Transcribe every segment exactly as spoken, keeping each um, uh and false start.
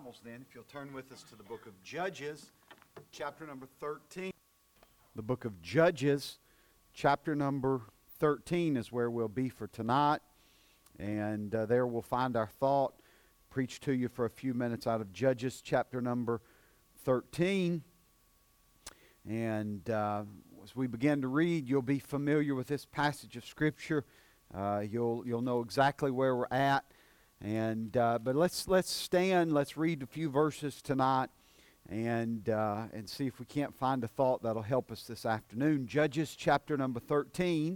Bibles then, if you'll turn with us to the book of Judges, chapter number thirteen. The book of Judges, chapter number thirteen is where we'll be for tonight. And uh, there we'll find our thought. Preach to you for a few minutes out of Judges, chapter number thirteen. And uh, as we begin to read, you'll be familiar with this passage of Scripture. Uh, you'll you'll know exactly where we're at. And uh, but let's let's stand. Let's read a few verses tonight, and uh, and see if we can't find a thought that'll help us this afternoon. Judges chapter number thirteen,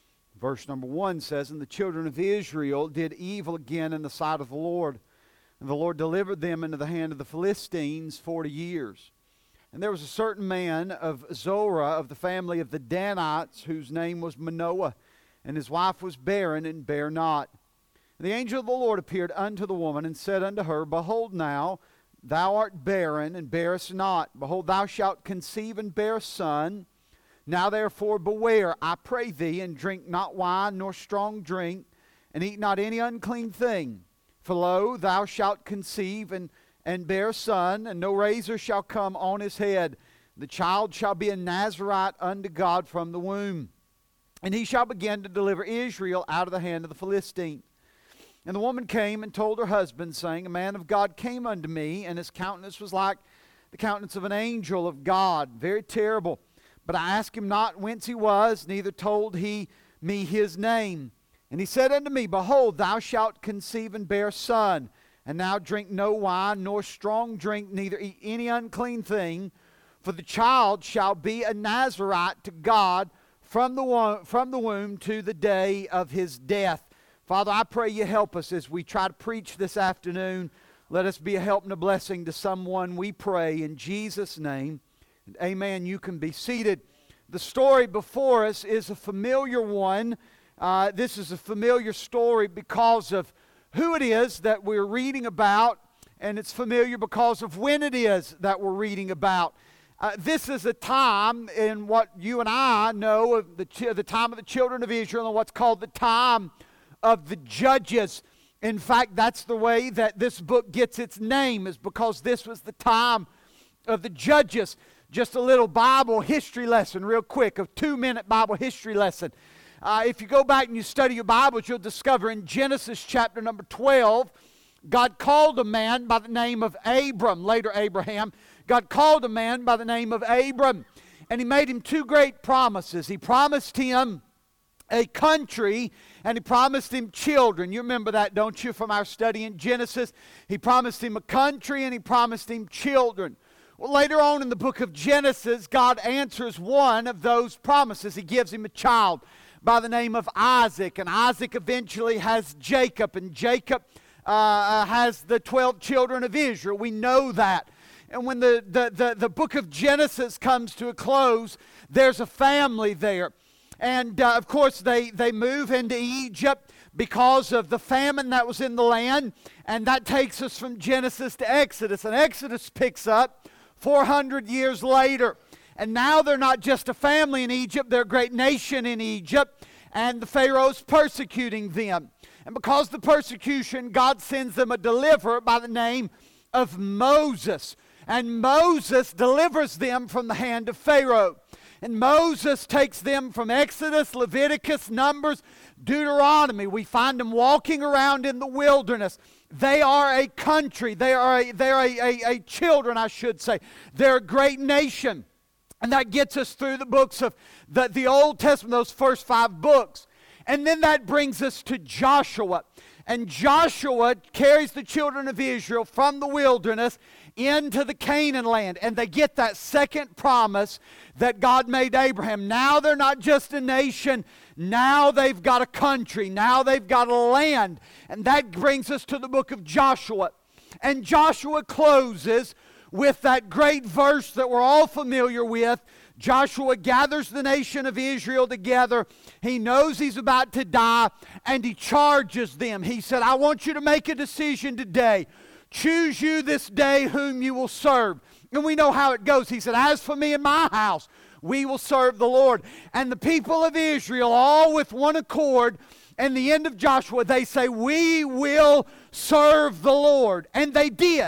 verse number one says, "And the children of Israel did evil again in the sight of the Lord, and the Lord delivered them into the hand of the Philistines forty years. And there was a certain man of Zorah of the family of the Danites, whose name was Manoah, and his wife was barren and bare not. And the angel of the Lord appeared unto the woman, and said unto her, Behold now, thou art barren, and bearest not. Behold, thou shalt conceive and bear a son. Now therefore beware, I pray thee, and drink not wine nor strong drink, and eat not any unclean thing. For lo, thou shalt conceive and, and bear a son, and no razor shall come on his head. The child shall be a Nazarite unto God from the womb. And he shall begin to deliver Israel out of the hand of the Philistines. And the woman came and told her husband, saying, A man of God came unto me, and his countenance was like the countenance of an angel of God, very terrible. But I asked him not whence he was, neither told he me his name. And he said unto me, Behold, thou shalt conceive and bear a son, and now drink no wine, nor strong drink, neither eat any unclean thing, for the child shall be a Nazarite to God from the womb, from the womb to the day of his death." Father, I pray you help us as we try to preach this afternoon. Let us be a help and a blessing to someone, we pray, in Jesus' name. And amen. You can be seated. The story before us is a familiar one. Uh, this is a familiar story because of who it is that we're reading about, and it's familiar because of when it is that we're reading about. Uh, this is a time in what you and I know of the, ch- the time of the children of Israel, and what's called the time of the Judges. In fact, that's the way that this book gets its name, is because this was the time of the Judges. Just a little Bible history lesson real quick, a two-minute Bible history lesson. Uh, if you go back and you study your Bibles, you'll discover in Genesis chapter number twelve, God called a man by the name of Abram, later Abraham. God called a man by the name of Abram, and he made him two great promises. He promised him a country, and he promised him children. You remember that, don't you, from our study in Genesis? He promised him a country, and he promised him children. Well, later on in the book of Genesis, God answers one of those promises. He gives him a child by the name of Isaac, and Isaac eventually has Jacob, and Jacob uh, has the twelve children of Israel. We know that. And when the, the, the, the book of Genesis comes to a close, there's a family there. And, uh, of course, they, they move into Egypt because of the famine that was in the land. And that takes us from Genesis to Exodus. And Exodus picks up four hundred years later. And now they're not just a family in Egypt, they're a great nation in Egypt. And the Pharaoh's persecuting them. And because of the persecution, God sends them a deliverer by the name of Moses. And Moses delivers them from the hand of Pharaoh. And Moses takes them from Exodus, Leviticus, Numbers, Deuteronomy. We find them walking around in the wilderness. They are a country. They are a, they're a, a, a children, I should say. They're a great nation. And that gets us through the books of the, the Old Testament, those first five books. And then that brings us to Joshua. And Joshua carries the children of Israel from the wilderness into the Canaan land. And they get that second promise that God made Abraham. Now they're not just a nation. Now they've got a country. Now they've got a land. And that brings us to the book of Joshua. And Joshua closes with that great verse that we're all familiar with. Joshua gathers the nation of Israel together. He knows he's about to die, and he charges them. He said, I want you to make a decision today. Choose you this day whom you will serve. And we know how it goes. He said, as for me and my house, we will serve the Lord. And the people of Israel, all with one accord, and the end of Joshua, they say, we will serve the Lord. And they did.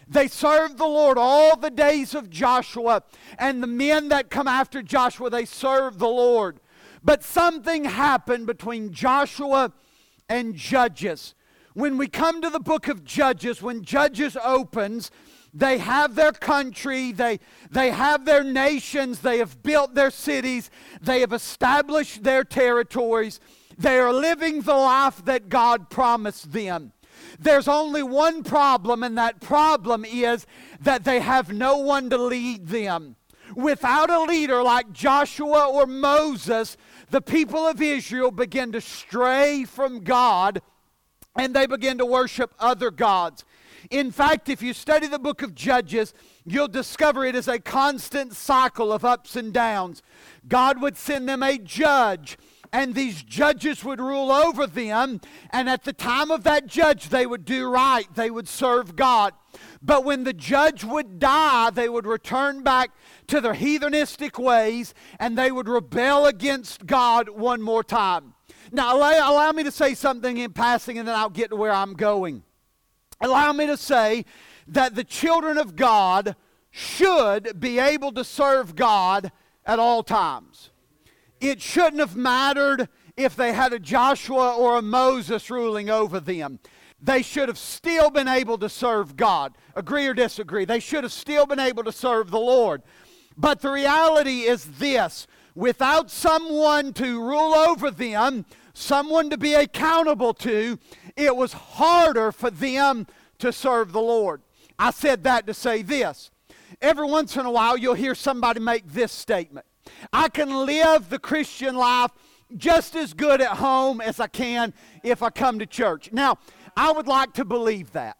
They served the Lord all the days of Joshua, and the men that come after Joshua, they served the Lord. But something happened between Joshua and Judges. When we come to the book of Judges, when Judges opens, they have their country, they, they have their nations, they have built their cities, they have established their territories. They are living the life that God promised them. There's only one problem, and that problem is that they have no one to lead them. Without a leader like Joshua or Moses, the people of Israel begin to stray from God, and they begin to worship other gods. In fact, if you study the book of Judges, you'll discover it is a constant cycle of ups and downs. God would send them a judge, and these judges would rule over them, and at the time of that judge, they would do right. They would serve God. But when the judge would die, they would return back to their heathenistic ways, and they would rebel against God one more time. Now, allow, allow me to say something in passing, and then I'll get to where I'm going. Allow me to say that the children of God should be able to serve God at all times. It shouldn't have mattered if they had a Joshua or a Moses ruling over them. They should have still been able to serve God. Agree or disagree? They should have still been able to serve the Lord. But the reality is this: without someone to rule over them, someone to be accountable to, it was harder for them to serve the Lord. I said that to say this. Every once in a while you'll hear somebody make this statement: I can live the Christian life just as good at home as I can if I come to church. Now, I would like to believe that.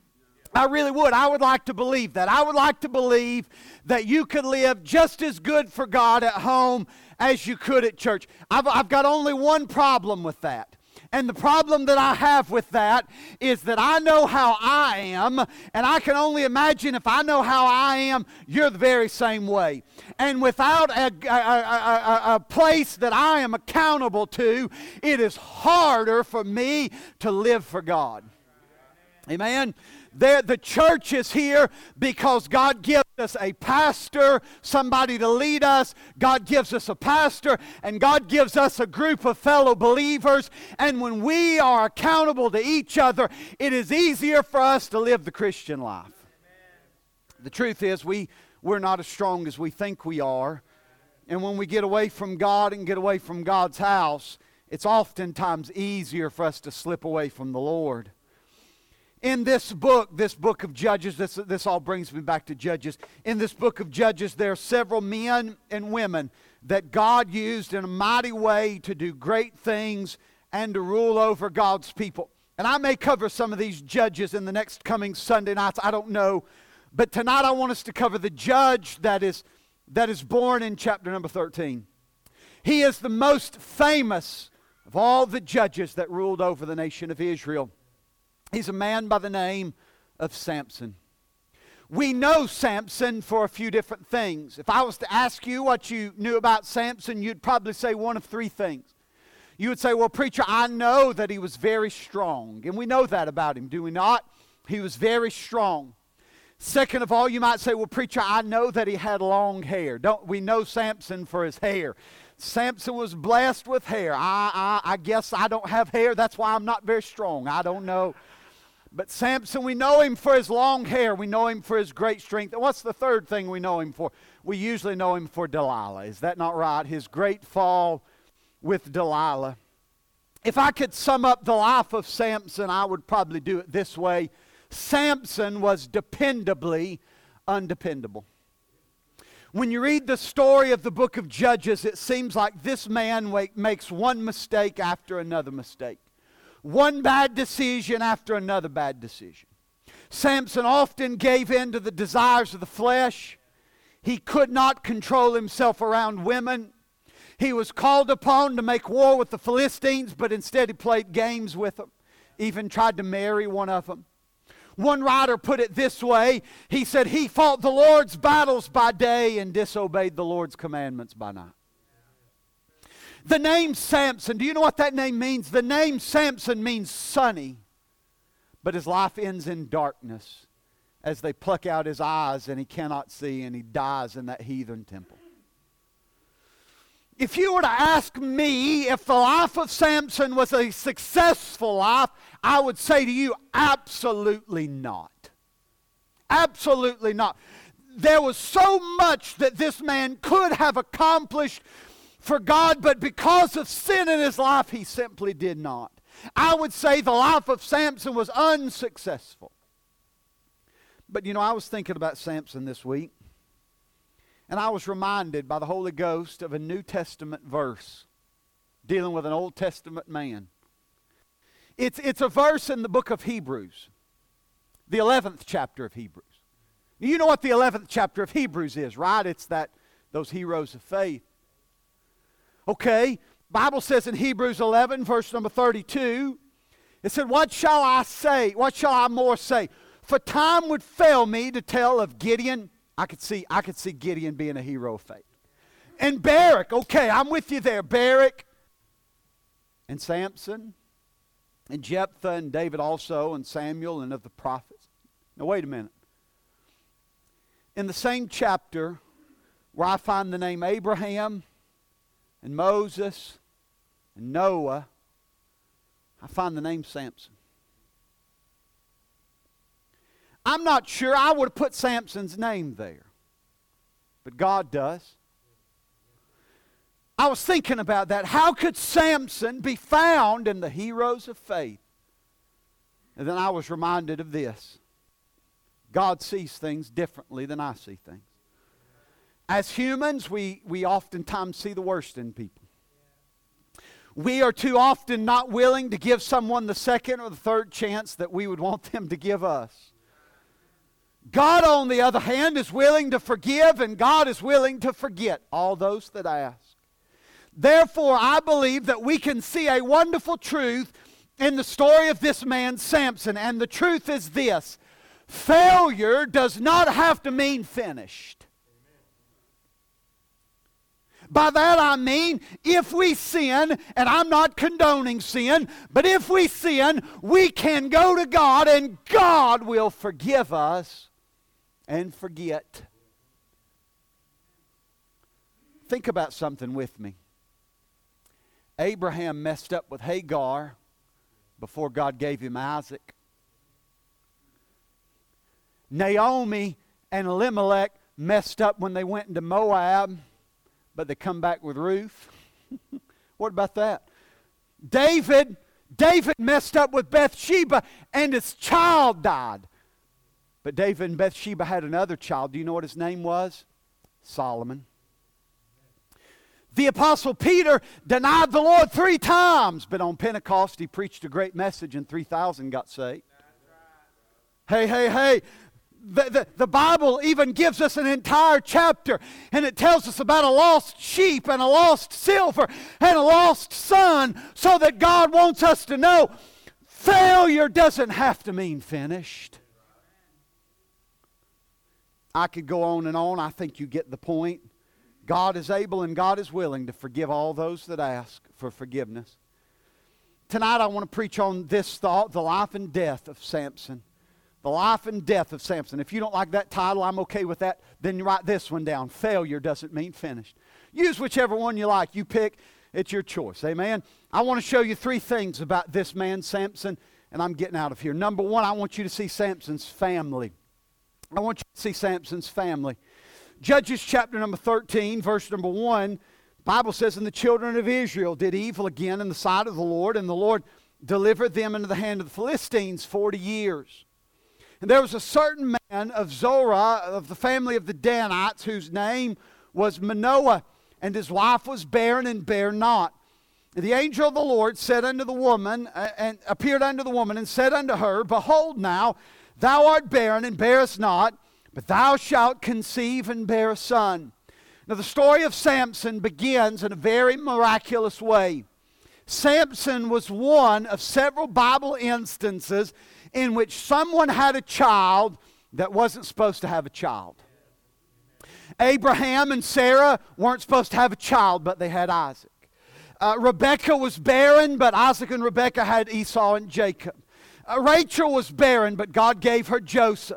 I really would. I would like to believe that. I would like to believe that you could live just as good for God at home as you could at church. I've, I've got only one problem with that. And the problem that I have with that is that I know how I am, and I can only imagine if I know how I am, you're the very same way. And without a, a, a, a place that I am accountable to, it is harder for me to live for God. Amen? There, the church is here because God gives us a pastor, somebody to lead us. God gives us a pastor, and God gives us a group of fellow believers. And when we are accountable to each other, it is easier for us to live the Christian life. Amen. The truth is, we, we're not as strong as we think we are. And when we get away from God and get away from God's house, it's oftentimes easier for us to slip away from the Lord. In this book, this book of Judges, this, this all brings me back to Judges. In this book of Judges, there are several men and women that God used in a mighty way to do great things and to rule over God's people. And I may cover some of these judges in the next coming Sunday nights, I don't know. But tonight I want us to cover the judge that is, that is born in chapter number thirteen. He is the most famous of all the judges that ruled over the nation of Israel. He's a man by the name of Samson. We know Samson for a few different things. If I was to ask you what you knew about Samson, you'd probably say one of three things. You would say, well, preacher, I know that he was very strong. And we know that about him, do we not? He was very strong. Second of all, you might say, well, preacher, I know that he had long hair. Don't we know Samson for his hair? Samson was blessed with hair. I, I, I guess I don't have hair. That's why I'm not very strong. I don't know. But Samson, we know him for his long hair. We know him for his great strength. And what's the third thing we know him for? We usually know him for Delilah. Is that not right? His great fall with Delilah. If I could sum up the life of Samson, I would probably do it this way. Samson was dependably undependable. When you read the story of the book of Judges, it seems like this man makes one mistake after another mistake. One bad decision after another bad decision. Samson often gave in to the desires of the flesh. He could not control himself around women. He was called upon to make war with the Philistines, but instead he played games with them. Even tried to marry one of them. One writer put it this way. He said he fought the Lord's battles by day and disobeyed the Lord's commandments by night. The name Samson, do you know what that name means? The name Samson means sunny, but his life ends in darkness as they pluck out his eyes and he cannot see and he dies in that heathen temple. If you were to ask me if the life of Samson was a successful life, I would say to you, absolutely not. Absolutely not. There was so much that this man could have accomplished for God, but because of sin in his life, he simply did not. I would say the life of Samson was unsuccessful. But you know, I was thinking about Samson this week, and I was reminded by the Holy Ghost of a New Testament verse dealing with an Old Testament man. It's, it's a verse in the book of Hebrews, the eleventh chapter of Hebrews. You know what the eleventh chapter of Hebrews is, right? It's that, those heroes of faith. Okay, Bible says in Hebrews eleven, verse number thirty-two, it said, what shall I say? What shall I more say? For time would fail me to tell of Gideon. I could see, I could see Gideon being a hero of faith. And Barak, okay, I'm with you there. Barak and Samson and Jephthah and David also and Samuel and of the prophets. Now wait a minute. In the same chapter where I find the name Abraham and Moses and Noah, I find the name Samson. I'm not sure I would have put Samson's name there, but God does. I was thinking about that. How could Samson be found in the heroes of faith? And then I was reminded of this. God sees things differently than I see things. As humans, we, we oftentimes see the worst in people. We are too often not willing to give someone the second or the third chance that we would want them to give us. God, on the other hand, is willing to forgive, and God is willing to forget all those that ask. Therefore, I believe that we can see a wonderful truth in the story of this man, Samson. And the truth is this: failure does not have to mean finished. By that I mean, if we sin, and I'm not condoning sin, but if we sin, we can go to God and God will forgive us and forget. Think about something with me. Abraham messed up with Hagar before God gave him Isaac. Naomi and Elimelech messed up when they went into Moab, but they come back with Ruth. What about that? David, David messed up with Bathsheba and his child died. But David and Bathsheba had another child. Do you know what his name was? Solomon. The Apostle Peter denied the Lord three times, but on Pentecost he preached a great message and three thousand got saved. Hey, hey, hey. The, the, the Bible even gives us an entire chapter, and it tells us about a lost sheep and a lost silver and a lost son, so that God wants us to know failure doesn't have to mean finished. I could go on and on. I think you get the point. God is able and God is willing to forgive all those that ask for forgiveness. Tonight I want to preach on this thought, the life and death of Samson. The life and death of Samson. If you don't like that title, I'm okay with that. Then you write this one down. Failure doesn't mean finished. Use whichever one you like. You pick. It's your choice. Amen? I want to show you three things about this man, Samson, and I'm getting out of here. Number one, I want you to see Samson's family. I want you to see Samson's family. Judges chapter number thirteen, verse number one, the Bible says, and the children of Israel did evil again in the sight of the Lord, and the Lord delivered them into the hand of the Philistines forty years. And there was a certain man of Zorah, of the family of the Danites, whose name was Manoah, and his wife was barren and bare not. And the angel of the Lord said unto the woman, uh, and appeared unto the woman, and said unto her, behold now, thou art barren and bearest not, but thou shalt conceive and bear a son. Now the story of Samson begins in a very miraculous way. Samson was one of several Bible instances in which someone had a child that wasn't supposed to have a child. Abraham and Sarah weren't supposed to have a child, but they had Isaac. Uh, Rebekah was barren, but Isaac and Rebekah had Esau and Jacob. Uh, Rachel was barren, but God gave her Joseph.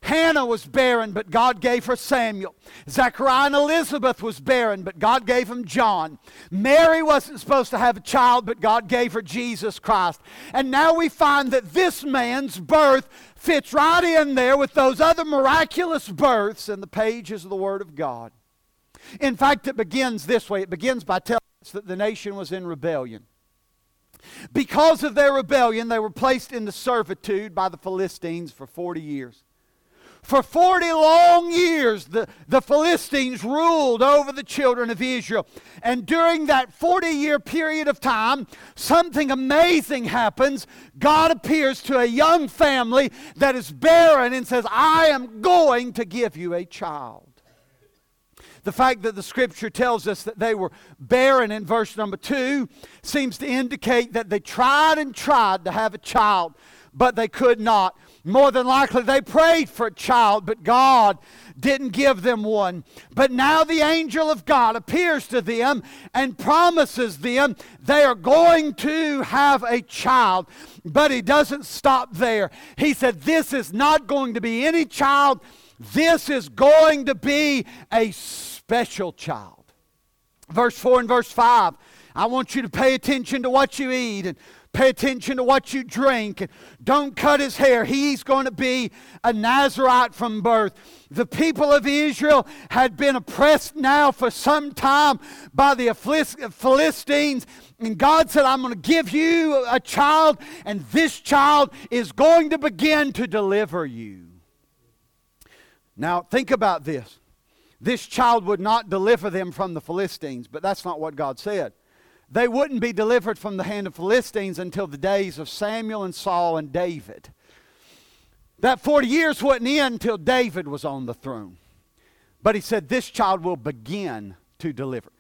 Hannah was barren, but God gave her Samuel. Zechariah and Elizabeth was barren, but God gave them John. Mary wasn't supposed to have a child, but God gave her Jesus Christ. And now we find that this man's birth fits right in there with those other miraculous births in the pages of the Word of God. In fact, it begins this way. It begins by telling us that the nation was in rebellion. Because of their rebellion, they were placed into servitude by the Philistines for forty years. For forty long years, the, the Philistines ruled over the children of Israel. And during that forty-year period of time, something amazing happens. God appears to a young family that is barren and says, I am going to give you a child. The fact that the Scripture tells us that they were barren in verse number two seems to indicate that they tried and tried to have a child, but they could not. More than likely, they prayed for a child, but God didn't give them one. But now the angel of God appears to them and promises them they are going to have a child. But he doesn't stop there. He said, this is not going to be any child. This is going to be a special child. Verse four and verse five, I want you to pay attention to what you eat and pay attention to what you drink. And don't cut his hair. He's going to be a Nazirite from birth. The people of Israel had been oppressed now for some time by the Philistines. And God said, I'm going to give you a child, and this child is going to begin to deliver you. Now, think about this. This child would not deliver them from the Philistines, but that's not what God said. They wouldn't be delivered from the hand of Philistines until the days of Samuel and Saul and David. That forty years wouldn't end until David was on the throne. But he said this child will begin to deliver.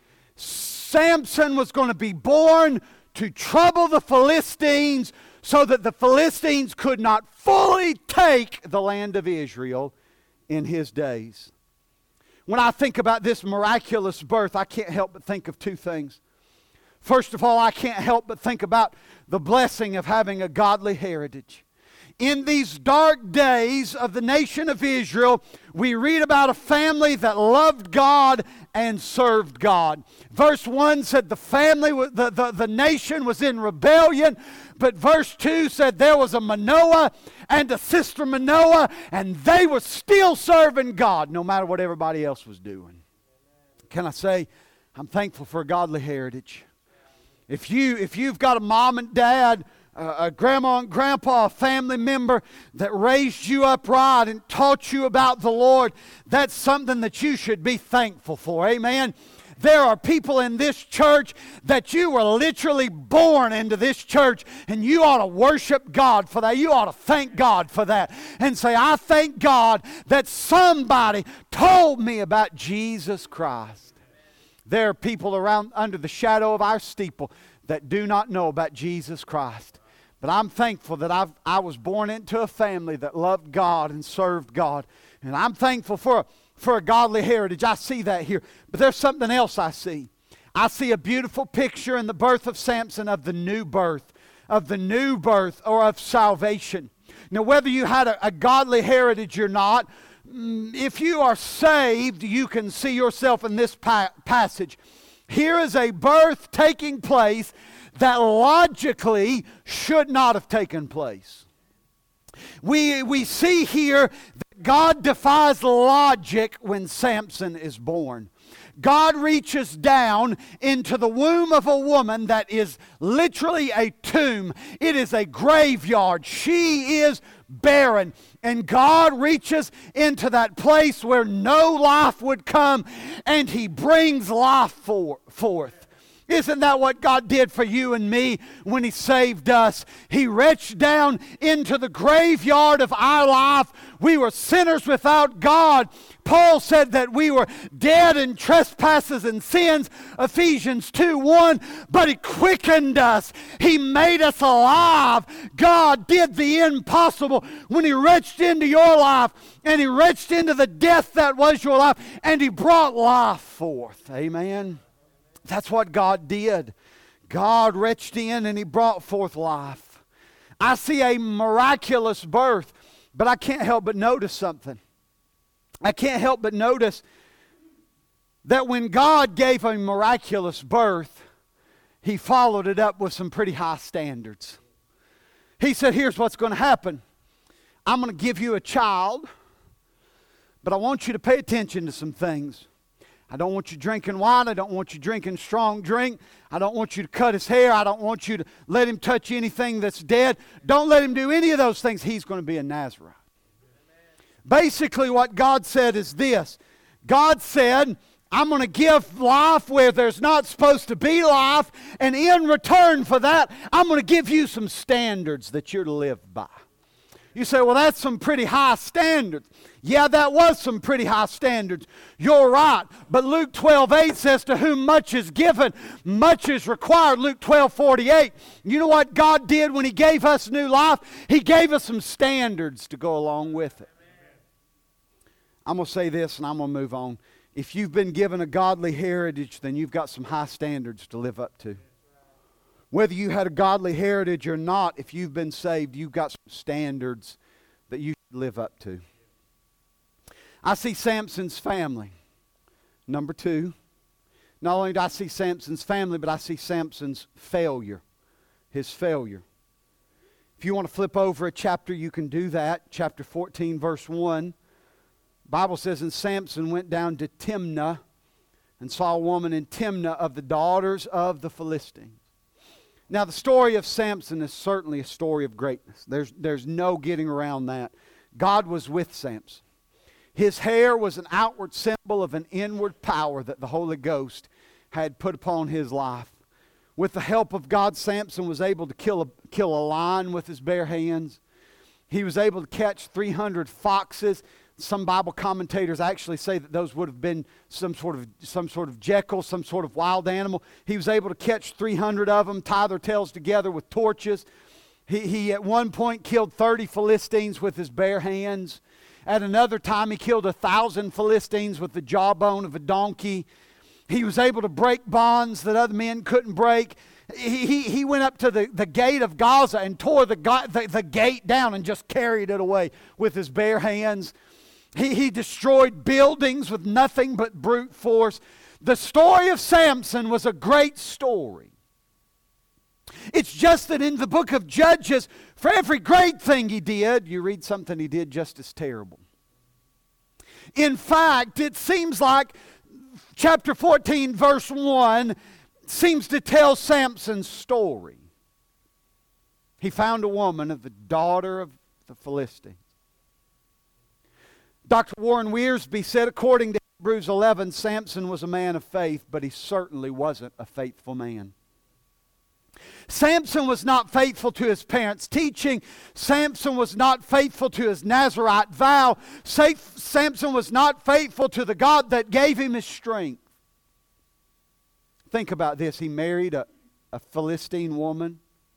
Samson was going to be born to trouble the Philistines so that the Philistines could not fully take the land of Israel in his days. When I think about this miraculous birth, I can't help but think of two things. First of all, I can't help but think about the blessing of having a godly heritage. In these dark days of the nation of Israel, we read about a family that loved God and served God. Verse one said the family, the, the, the nation was in rebellion. But verse two said there was a Manoah and a sister Manoah, and they were still serving God no matter what everybody else was doing. Can I say, I'm thankful for a godly heritage. If, you, if you've got a mom and dad, uh, a grandma and grandpa, a family member that raised you up right and taught you about the Lord, that's something that you should be thankful for. Amen. There are people in this church that you were literally born into this church, and you ought to worship God for that. You ought to thank God for that and say, I thank God that somebody told me about Jesus Christ. There are people around under the shadow of our steeple that do not know about Jesus Christ. But I'm thankful that I've, I was born into a family that loved God and served God. And I'm thankful for a, for a godly heritage. I see that here. But there's something else I see. I see a beautiful picture in the birth of Samson of the new birth, of the new birth or of salvation. Now, whether you had a, a godly heritage or not, if you are saved, you can see yourself in this pa- passage. Here is a birth taking place that logically should not have taken place. We, we see here that God defies logic when Samson is born. God reaches down into the womb of a woman that is literally a tomb. It is a graveyard. She is barren. And God reaches into that place where no life would come, and He brings life for, forth. Isn't that what God did for you and me when He saved us? He reached down into the graveyard of our life. We were sinners without God. Paul said that we were dead in trespasses and sins, Ephesians two one, but He quickened us. He made us alive. God did the impossible when He reached into your life, and He reached into the death that was your life, and He brought life forth. Amen. That's what God did. God reached in and He brought forth life. I see a miraculous birth But I can't help but notice something. I can't help but notice that when God gave a miraculous birth, He followed it up with some pretty high standards. He said, here's what's going to happen. I'm going to give you a child, but I want you to pay attention to some things. I don't want you drinking wine. I don't want you drinking strong drink. I don't want you to cut his hair. I don't want you to let him touch anything that's dead. Don't let him do any of those things. He's going to be a Nazarite. Basically, what God said is this. God said, I'm going to give life where there's not supposed to be life, and in return for that, I'm going to give you some standards that you're to live by. You say, well, that's some pretty high standards. Yeah, that was some pretty high standards. You're right. But Luke twelve eight says, to whom much is given, much is required. Luke twelve forty-eight. You know what God did when He gave us new life? He gave us some standards to go along with it. I'm going to say this and I'm going to move on. If you've been given a godly heritage, then you've got some high standards to live up to. Whether you had a godly heritage or not, if you've been saved, you've got some standards that you should live up to. I see Samson's family. Number two, not only do I see Samson's family, but I see Samson's failure. His failure. If you want to flip over a chapter, you can do that. Chapter fourteen, verse one. The Bible says, and Samson went down to Timnah and saw a woman in Timnah of the daughters of the Philistines. Now, the story of Samson is certainly a story of greatness. There's, there's no getting around that. God was with Samson. His hair was an outward symbol of an inward power that the Holy Ghost had put upon his life. With the help of God, Samson was able to kill a, kill a lion with his bare hands. He was able to catch three hundred foxes. Some Bible commentators actually say that those would have been some sort of some sort of jackal, some sort of wild animal. He was able to catch three hundred of them, tie their tails together with torches. He, he at one point killed thirty Philistines with his bare hands. At another time, he killed a thousand Philistines with the jawbone of a donkey. He was able to break bonds that other men couldn't break. He, he, he went up to the, the gate of Gaza and tore the, the, the gate down and just carried it away with his bare hands. He, he destroyed buildings with nothing but brute force. The story of Samson was a great story. It's just that in the book of Judges, for every great thing he did, you read something he did just as terrible. In fact, it seems like chapter fourteen, verse one, seems to tell Samson's story. He found a woman of the daughter of the Philistines. Doctor Warren Wiersbe said, according to Hebrews eleven, Samson was a man of faith, but he certainly wasn't a faithful man. Samson was not faithful to his parents' teaching. Samson was not faithful to his Nazarite vow. Samson was not faithful to the God that gave him his strength. Think about this. He married a, a Philistine woman.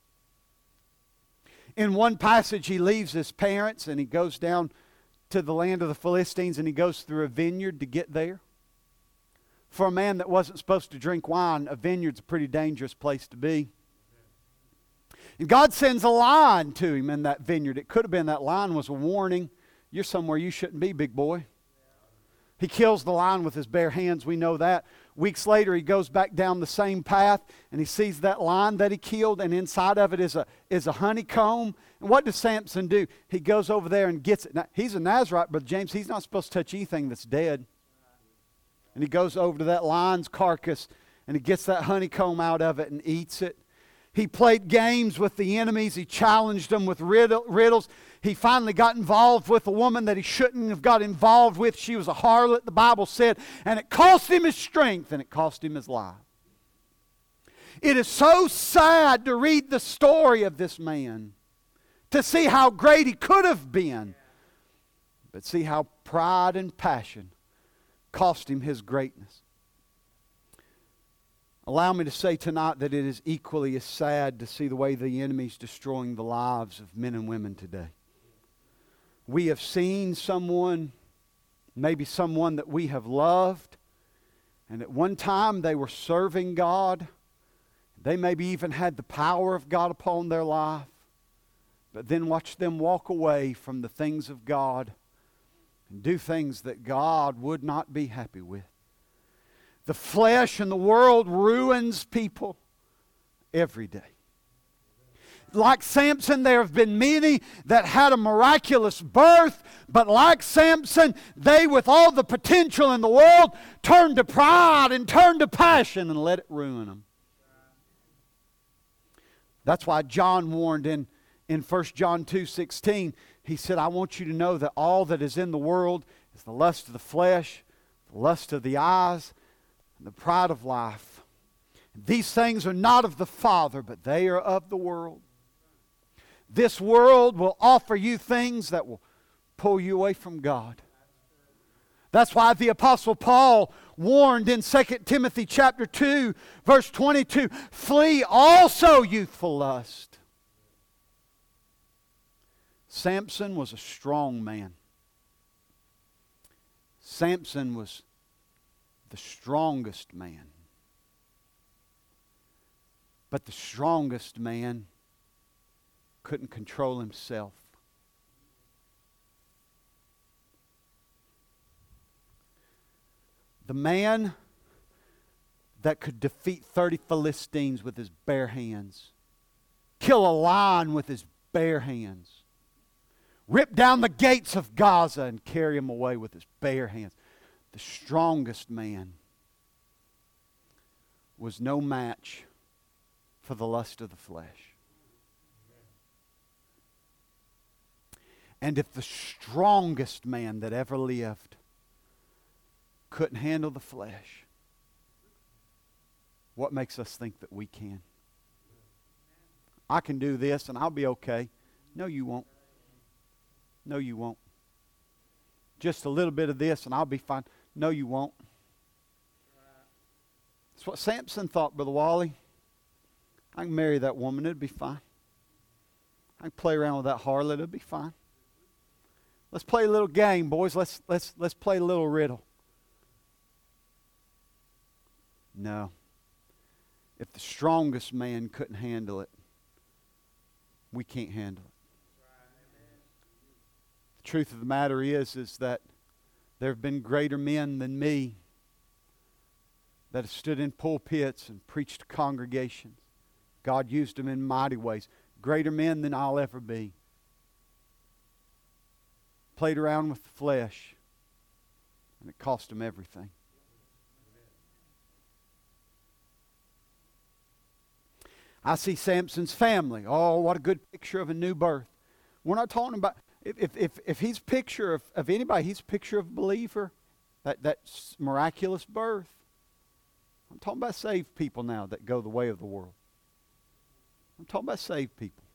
In one passage, he leaves his parents and he goes down to the land of the Philistines and he goes through a vineyard to get there. For a man that wasn't supposed to drink wine, a vineyard's a pretty dangerous place to be. And God sends a lion to him in that vineyard. It could have been that lion was a warning. You're somewhere you shouldn't be, big boy. He kills the lion with his bare hands. We know that. Weeks later, he goes back down the same path and he sees that lion that he killed, and inside of it is a, is a honeycomb. And what does Samson do? He goes over there and gets it. Now, he's a Nazarite, Brother James. He's not supposed to touch anything that's dead. And he goes over to that lion's carcass and he gets that honeycomb out of it and eats it. He played games with the enemies. He challenged them with riddles. He finally got involved with a woman that he shouldn't have got involved with. She was a harlot, the Bible said, and it cost him his strength and it cost him his life. It is so sad to read the story of this man, to see how great he could have been, but see how pride and passion cost him his greatness. Allow me to say tonight that it is equally as sad to see the way the enemy is destroying the lives of men and women today. We have seen someone, maybe someone that we have loved, and at one time they were serving God. They maybe even had the power of God upon their life. But then watch them walk away from the things of God and do things that God would not be happy with. The flesh and the world ruins people every day. Like Samson, there have been many that had a miraculous birth, but like Samson, they, with all the potential in the world, turned to pride and turned to passion and let it ruin them. That's why John warned in, in First John two sixteen, he said, I want you to know that all that is in the world is the lust of the flesh, the lust of the eyes, and the pride of life. These things are not of the Father, but they are of the world. This world will offer you things that will pull you away from God. That's why the Apostle Paul warned in Second Timothy chapter two, verse twenty-two, flee also youthful lust. Samson was a strong man. Samson was the strongest man. But the strongest man couldn't control himself. The man that could defeat thirty Philistines with his bare hands, kill a lion with his bare hands, rip down the gates of Gaza and carry him away with his bare hands. The strongest man was no match for the lust of the flesh. And if the strongest man that ever lived couldn't handle the flesh, what makes us think that we can? I can do this and I'll be okay. No, you won't. No, you won't. Just a little bit of this and I'll be fine. No, you won't. That's what Samson thought, Brother Wally. I can marry that woman, it'll be fine. I can play around with that harlot, it'll be fine. Let's play a little game, boys. Let's let's let's play a little riddle. No. If the strongest man couldn't handle it, we can't handle it. The truth of the matter is, is that there have been greater men than me that have stood in pulpits and preached to congregations. God used them in mighty ways. Greater men than I'll ever be. Played around with the flesh, and it cost them everything. I see Samson's family. Oh, what a good picture of a new birth. We're not talking about, if if if he's picture of, of anybody, he's a picture of a believer. That, that miraculous birth. I'm talking about saved people now that go the way of the world. I'm talking about saved people.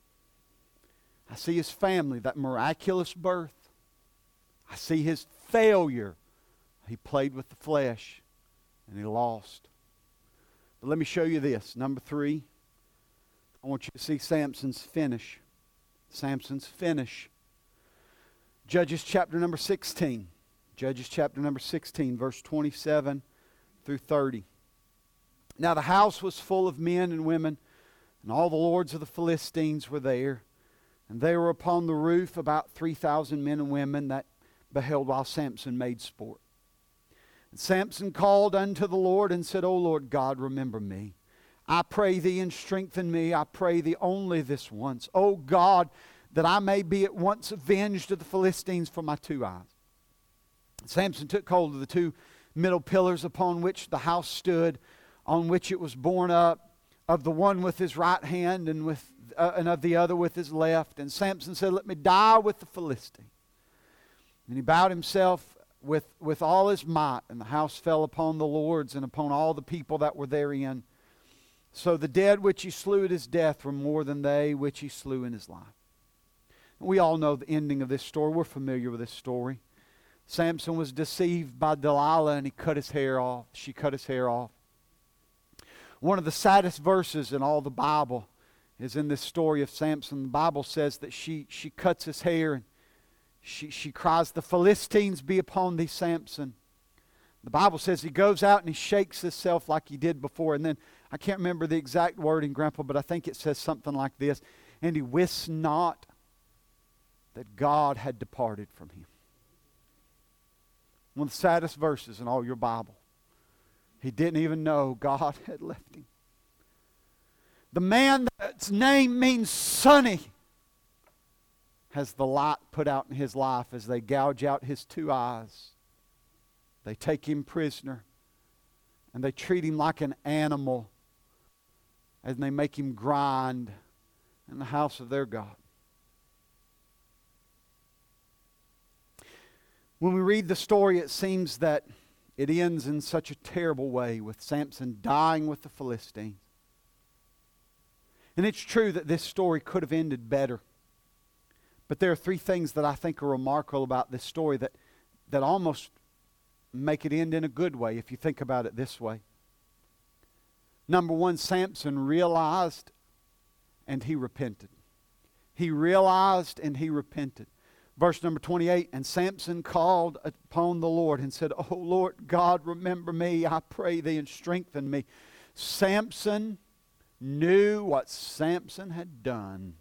I see his family, that miraculous birth. I see his failure. He played with the flesh and he lost. But let me show you this. Number three, I want you to see Samson's finish. Samson's finish. Judges chapter number sixteen. Judges chapter number sixteen, verse twenty-seven through thirty. Now the house was full of men and women, and all the lords of the Philistines were there. And they were upon the roof, about three thousand men and women that beheld while Samson made sport. And Samson called unto the Lord and said, O Lord God, remember me. I pray thee and strengthen me. I pray thee only this once. O God, that I may be at once avenged of the Philistines for my two eyes. Samson took hold of the two middle pillars upon which the house stood, on which it was borne up, of the one with his right hand and with uh, and of the other with his left. And Samson said, let me die with the Philistine. And he bowed himself with, with all his might, and the house fell upon the lords and upon all the people that were therein. So the dead which he slew at his death were more than they which he slew in his life. We all know the ending of this story. We're familiar with this story. Samson was deceived by Delilah and he cut his hair off. She cut his hair off. One of the saddest verses in all the Bible is in this story of Samson. The Bible says that she, she cuts his hair and she, she cries, the Philistines be upon thee, Samson. The Bible says he goes out and he shakes himself like he did before. And then, I can't remember the exact wording, Grandpa, but I think it says something like this. And he wist not that God had departed from him. One of the saddest verses in all your Bible. He didn't even know God had left him. The man that's name means sunny has the light put out in his life as they gouge out his two eyes. They take him prisoner and they treat him like an animal and they make him grind in the house of their God. When we read the story, it seems that it ends in such a terrible way with Samson dying with the Philistines. And it's true that this story could have ended better. But there are three things that I think are remarkable about this story that, that almost make it end in a good way if you think about it this way. Number one, Samson realized and he repented. He realized and he repented. Verse number twenty-eight, and Samson called upon the Lord and said, "O Lord God, remember me, I pray thee, and strengthen me." Samson knew what Samson had done.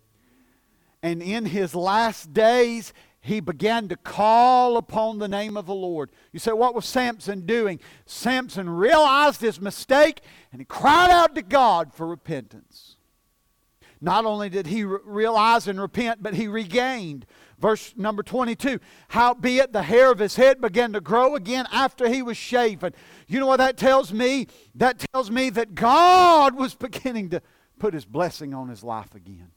And in his last days, he began to call upon the name of the Lord. You say, what was Samson doing? Samson realized his mistake and he cried out to God for repentance. Not only did he re- realize and repent, but he regained. Verse number twenty-two, howbeit the hair of his head began to grow again after he was shaven. You know what that tells me? That tells me that God was beginning to put His blessing on his life again.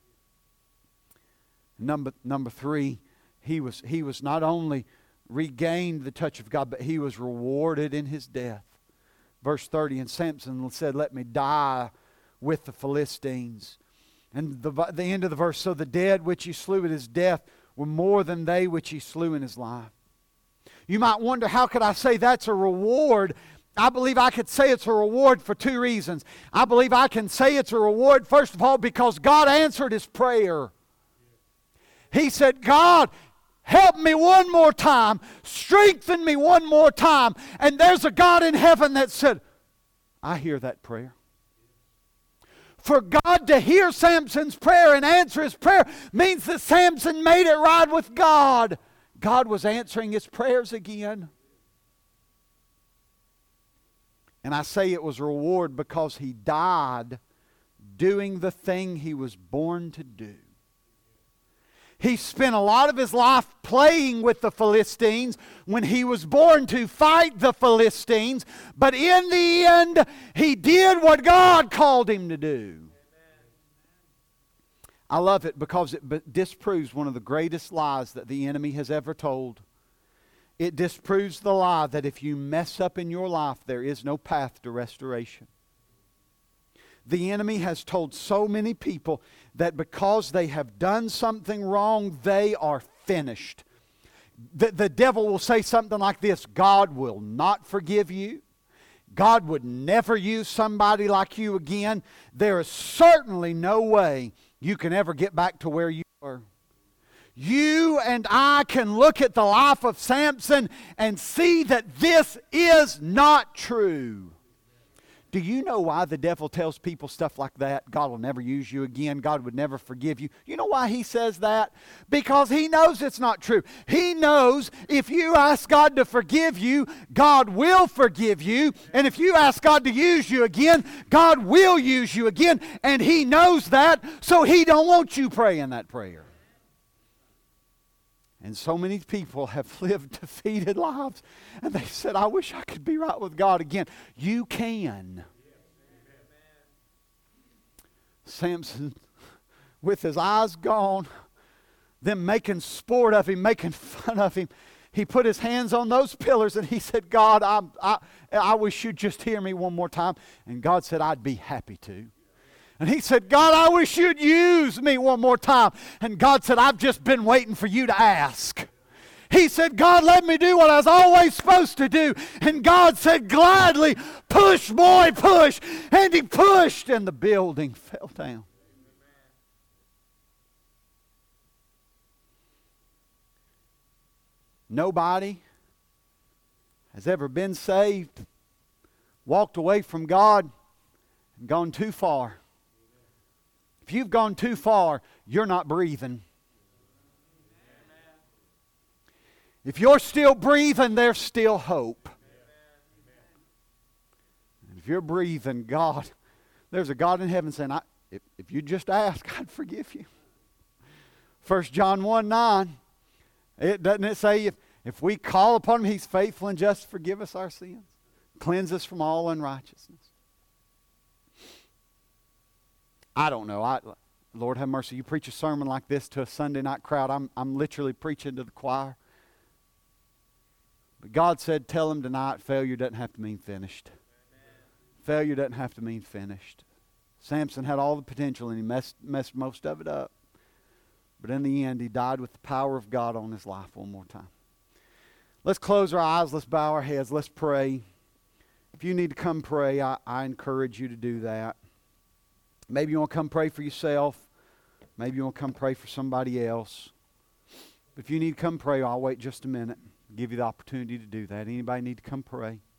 Number, number three, he was, he was not only regained the touch of God, but he was rewarded in his death. Verse thirty, and Samson said, "Let me die with the Philistines." And the, the end of the verse, so the dead which he slew at his death were more than they which he slew in his life. You might wonder, how could I say that's a reward? I believe I could say it's a reward for two reasons. I believe I can say it's a reward, first of all, because God answered his prayer. He said, "God, help me one more time. Strengthen me one more time." And there's a God in heaven that said, "I hear that prayer." For God to hear Samson's prayer and answer his prayer means that Samson made it right with God. God was answering his prayers again. And I say it was a reward because he died doing the thing he was born to do. He spent a lot of his life playing with the Philistines when he was born to fight the Philistines. But in the end, he did what God called him to do. I love it because it disproves one of the greatest lies that the enemy has ever told. It disproves the lie that if you mess up in your life, there is no path to restoration. The enemy has told so many people that because they have done something wrong, they are finished. The, the devil will say something like this: God will not forgive you. God would never use somebody like you again. There is certainly no way you can ever get back to where you were. You and I can look at the life of Samson and see that this is not true. Do you know why the devil tells people stuff like that? God will never use you again. God would never forgive you. You know why he says that? Because he knows it's not true. He knows if you ask God to forgive you, God will forgive you. And if you ask God to use you again, God will use you again. And he knows that, so he don't want you praying that prayer. And so many people have lived defeated lives. And they said, "I wish I could be right with God again." You can. Samson, with his eyes gone, them making sport of him, making fun of him, he put his hands on those pillars and he said, "God, I, I, I wish you'd just hear me one more time." And God said, "I'd be happy to." And he said, "God, I wish you'd use me one more time." And God said, "I've just been waiting for you to ask." He said, "God, let me do what I was always supposed to do." And God said, "Gladly, push, boy, push." And he pushed and the building fell down. Nobody has ever been saved, walked away from God, and gone too far. If you've gone too far, you're not breathing. If you're still breathing, there's still hope. And if you're breathing, God, there's a God in heaven saying, I, if, if you just ask, I'd forgive you. First John one nine, it, doesn't it say if, if we call upon Him, He's faithful and just to forgive us our sins, cleanse us from all unrighteousness. I don't know. I, Lord have mercy. You preach a sermon like this to a Sunday night crowd. I'm, I'm literally preaching to the choir. But God said, tell them tonight, failure doesn't have to mean finished. Amen. Failure doesn't have to mean finished. Samson had all the potential and he messed, messed most of it up. But in the end, he died with the power of God on his life one more time. Let's close our eyes. Let's bow our heads. Let's pray. If you need to come pray, I, I encourage you to do that. Maybe you want to come pray for yourself. Maybe you want to come pray for somebody else. If you need to come pray, I'll wait just a minute. Give you the opportunity to do that. Anybody need to come pray?